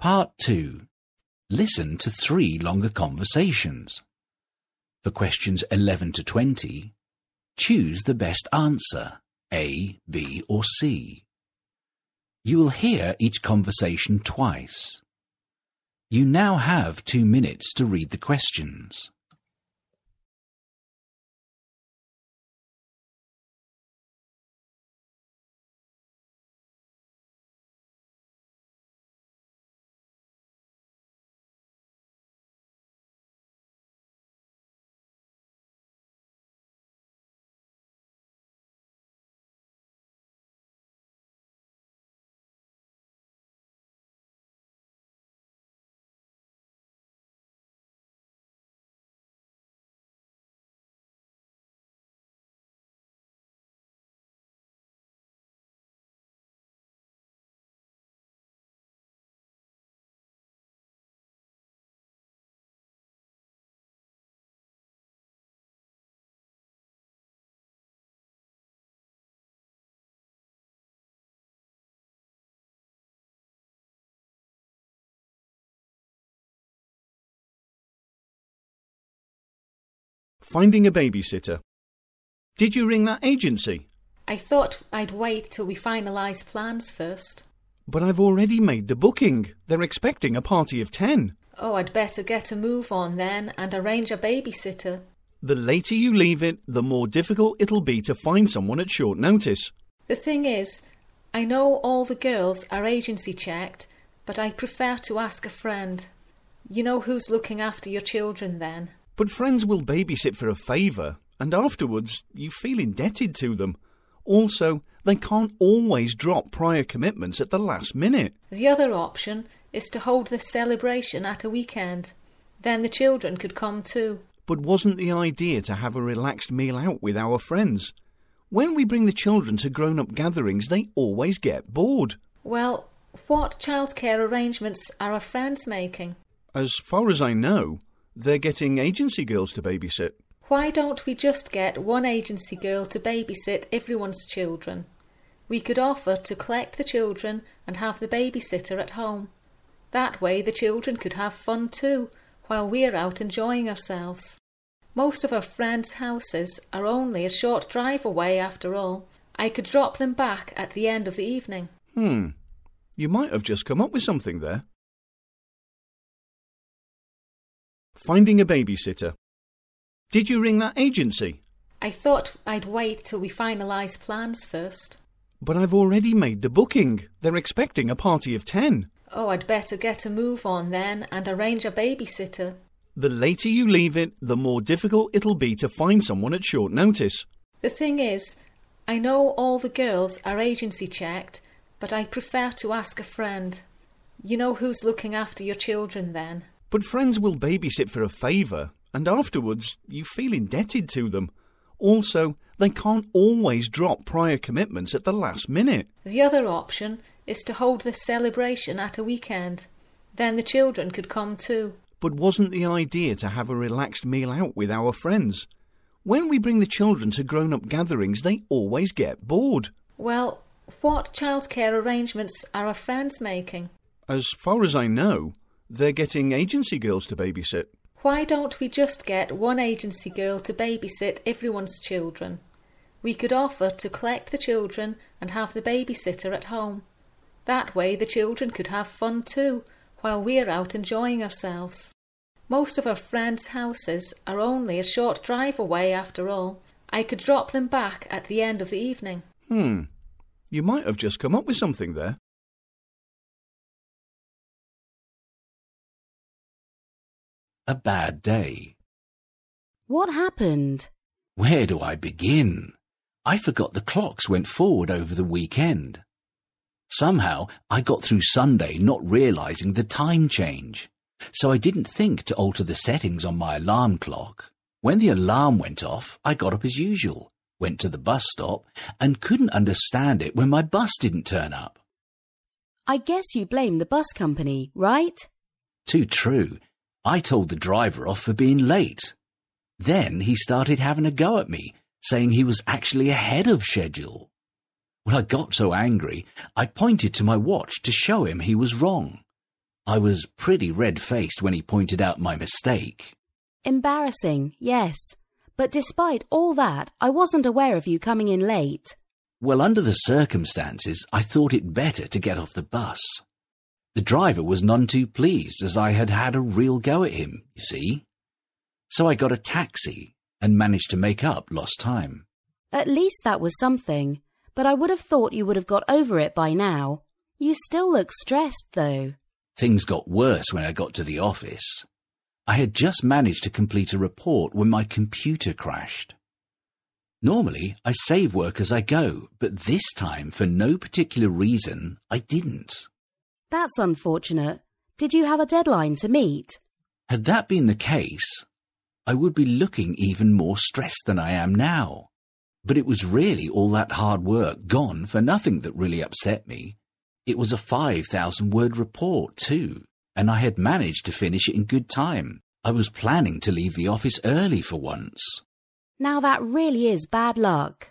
Part 2. Listen to 3 longer conversations. For questions 11 to 20, choose the best answer, A, B or C. You will hear each conversation twice. You now have 2 minutes to read the questions. Finding a babysitter. Did you ring that agency? I thought I'd wait till we finalise plans first. But I've already made the booking. They're expecting a party of 10. Oh, I'd better get a move on then and arrange a babysitter. The later you leave it, the more difficult it'll be to find someone at short notice. The thing is, I know all the girls are agency checked, but I prefer to ask a friend. You know who's looking after your children then. But friends will babysit for a favour, and afterwards you feel indebted to them. Also, they can't always drop prior commitments at the last minute. The other option is to hold the celebration at a weekend. Then the children could come too. But wasn't the idea to have a relaxed meal out with our friends? When we bring the children to grown-up gatherings, they always get bored. Well, what childcare arrangements are our friends making? As far as I know, they're getting agency girls to babysit. Why don't we just get one agency girl to babysit everyone's children? We could offer to collect the children and have the babysitter at home. That way the children could have fun too, while we're out enjoying ourselves. Most of our friends' houses are only a short drive away after all. I could drop them back at the end of the evening. You might have just come up with something there. Finding a babysitter. Did you ring that agency? I thought I'd wait till we finalise plans first. But I've already made the booking. They're expecting a party of 10. Oh, I'd better get a move on then and arrange a babysitter. The later you leave it, the more difficult it'll be to find someone at short notice. The thing is, I know all the girls are agency checked, but I prefer to ask a friend. You know who's looking after your children then. But friends will babysit for a favour, and afterwards you feel indebted to them. Also, they can't always drop prior commitments at the last minute. The other option is to hold the celebration at a weekend. Then the children could come too. But wasn't the idea to have a relaxed meal out with our friends? When we bring the children to grown-up gatherings, they always get bored. Well, what childcare arrangements are our friends making? As far as I know, they're getting agency girls to babysit. Why don't we just get one agency girl to babysit everyone's children? We could offer to collect the children and have the babysitter at home. That way the children could have fun too, while we're out enjoying ourselves. Most of our friends' houses are only a short drive away after all. I could drop them back at the end of the evening. You might have just come up with something there. A bad day. What happened? Where do I begin? I forgot the clocks went forward over the weekend. Somehow I got through Sunday not realising the time change, so I didn't think to alter the settings on my alarm clock. When the alarm went off, I got up as usual, went to the bus stop, and couldn't understand it when my bus didn't turn up. I guess you blame the bus company, right? Too true. I told the driver off for being late. Then he started having a go at me, saying he was actually ahead of schedule. Well, I got so angry, I pointed to my watch to show him he was wrong. I was pretty red-faced when he pointed out my mistake. Embarrassing, yes. But despite all that, I wasn't aware of you coming in late. Well, under the circumstances, I thought it better to get off the bus. The driver was none too pleased as I had had a real go at him, you see. So I got a taxi and managed to make up lost time. At least that was something, but I would have thought you would have got over it by now. You still look stressed, though. Things got worse when I got to the office. I had just managed to complete a report when my computer crashed. Normally, I save work as I go, but this time, for no particular reason, I didn't. That's unfortunate. Did you have a deadline to meet? Had that been the case, I would be looking even more stressed than I am now. But it was really all that hard work gone for nothing that really upset me. It was a 5,000-word report, too, and I had managed to finish it in good time. I was planning to leave the office early for once. Now that really is bad luck.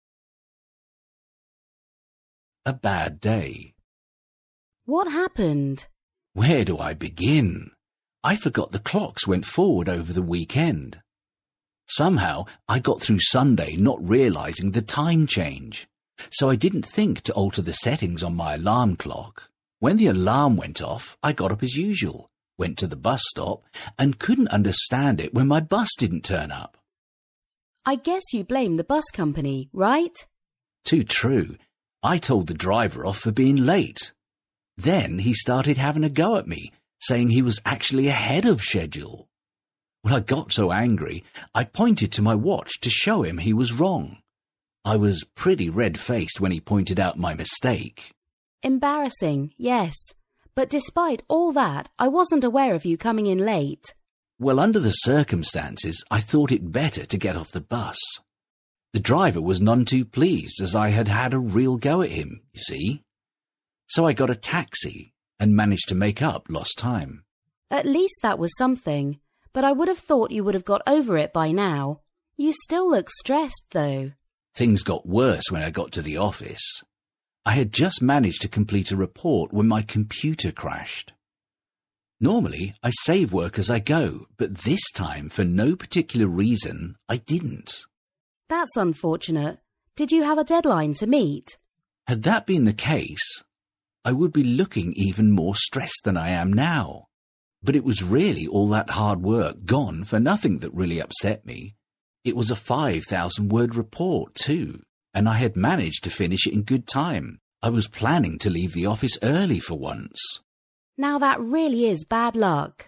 A bad day. What happened? Where do I begin? I forgot the clocks went forward over the weekend. Somehow, I got through Sunday not realizing the time change, so I didn't think to alter the settings on my alarm clock. When the alarm went off, I got up as usual, went to the bus stop, and couldn't understand it when my bus didn't turn up. I guess you blame the bus company, right? Too true. I told the driver off for being late. Then he started having a go at me, saying he was actually ahead of schedule. When I got so angry, I pointed to my watch to show him he was wrong. I was pretty red-faced when he pointed out my mistake. Embarrassing, yes. But despite all that, I wasn't aware of you coming in late. Well, under the circumstances, I thought it better to get off the bus. The driver was none too pleased as I had had a real go at him, you see. So I got a taxi and managed to make up lost time. At least that was something, but I would have thought you would have got over it by now. You still look stressed, though. Things got worse when I got to the office. I had just managed to complete a report when my computer crashed. Normally, I save work as I go, but this time, for no particular reason, I didn't. That's unfortunate. Did you have a deadline to meet? Had that been the case, I would be looking even more stressed than I am now. But it was really all that hard work gone for nothing that really upset me. It was a 5,000-word report, too, and I had managed to finish it in good time. I was planning to leave the office early for once. Now that really is bad luck.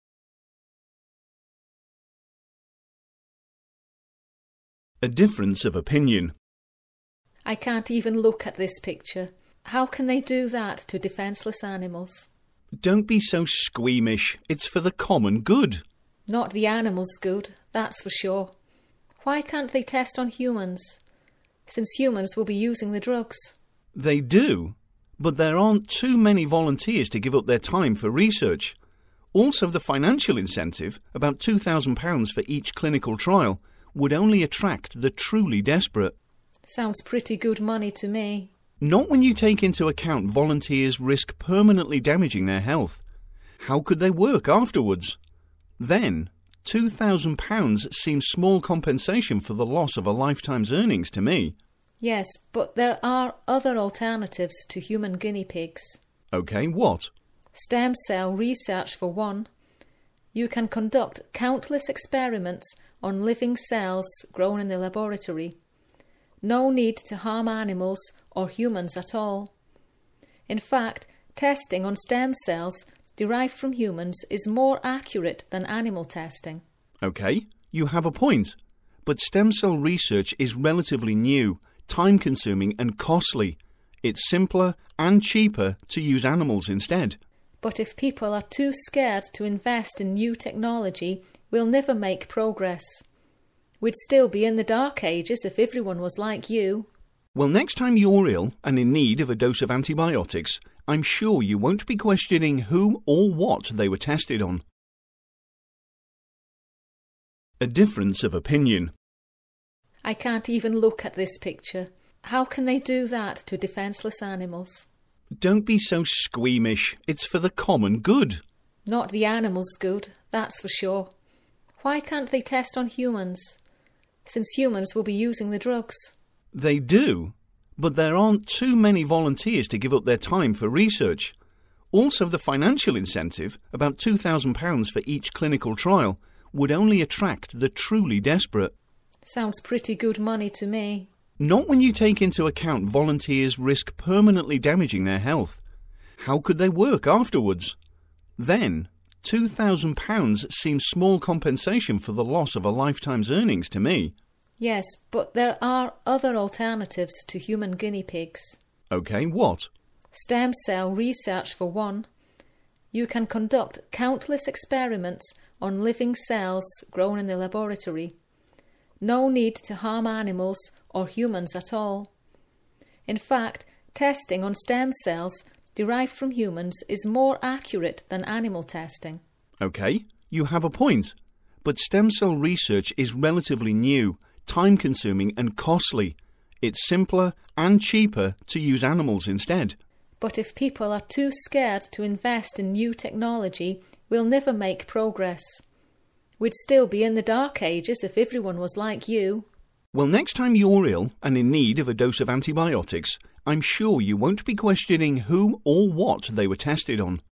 A difference of opinion. I can't even look at this picture. How can they do that to defenceless animals? Don't be so squeamish. It's for the common good. Not the animals' good, that's for sure. Why can't they test on humans? Since humans will be using the drugs. They do, but there aren't too many volunteers to give up their time for research. Also, the financial incentive, about £2,000 for each clinical trial, would only attract the truly desperate. Sounds pretty good money to me. Not when you take into account volunteers risk permanently damaging their health. How could they work afterwards? Then, £2,000 seems small compensation for the loss of a lifetime's earnings to me. Yes, but there are other alternatives to human guinea pigs. OK, what? Stem cell research for one. You can conduct countless experiments on living cells grown in the laboratory. No need to harm animals or humans at all. In fact, testing on stem cells derived from humans is more accurate than animal testing. OK, you have a point. But stem cell research is relatively new, time-consuming and costly. It's simpler and cheaper to use animals instead. But if people are too scared to invest in new technology, we'll never make progress. We'd still be in the dark ages if everyone was like you. Well, next time you're ill and in need of a dose of antibiotics, I'm sure you won't be questioning who or what they were tested on. A difference of opinion. I can't even look at this picture. How can they do that to defenceless animals? Don't be so squeamish. It's for the common good. Not the animals' good, that's for sure. Why can't they test on humans? Since humans will be using the drugs. They do, but there aren't too many volunteers to give up their time for research. Also, the financial incentive, about £2,000 for each clinical trial, would only attract the truly desperate. Sounds pretty good money to me. Not when you take into account volunteers risk permanently damaging their health. How could they work afterwards? Then, £2,000 seems small compensation for the loss of a lifetime's earnings to me. Yes, but there are other alternatives to human guinea pigs. OK, what? Stem cell research for one. You can conduct countless experiments on living cells grown in the laboratory. No need to harm animals or humans at all. In fact, testing on stem cells derived from humans is more accurate than animal testing. OK, you have a point. But stem cell research is relatively new, time-consuming and costly. It's simpler and cheaper to use animals instead. But if people are too scared to invest in new technology, we'll never make progress. We'd still be in the dark ages if everyone was like you. Well, next time you're ill and in need of a dose of antibiotics, I'm sure you won't be questioning who or what they were tested on.